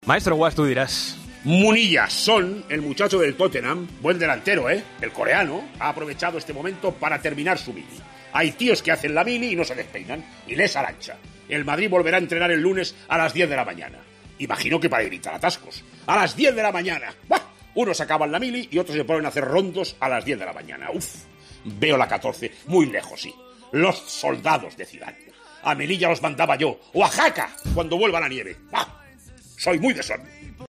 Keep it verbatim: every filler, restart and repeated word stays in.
Maestro Guas, tú dirás. Munilla Son, el muchacho del Tottenham, buen delantero, ¿eh? El coreano ha aprovechado este momento para terminar su mili. Hay tíos que hacen la mili y no se despeinan, y les arancha. El Madrid volverá a entrenar el lunes a las diez de la mañana. Imagino que para evitar atascos. A las diez de la mañana. ¡Bah! Unos acaban la mili y otros se ponen a hacer rondos a las diez de la mañana. Uf, veo la catorce muy lejos, sí. Los soldados de Zidane. A Melilla los mandaba yo, o a Jaca, cuando vuelva la nieve. ¡Bah! Soy muy de son.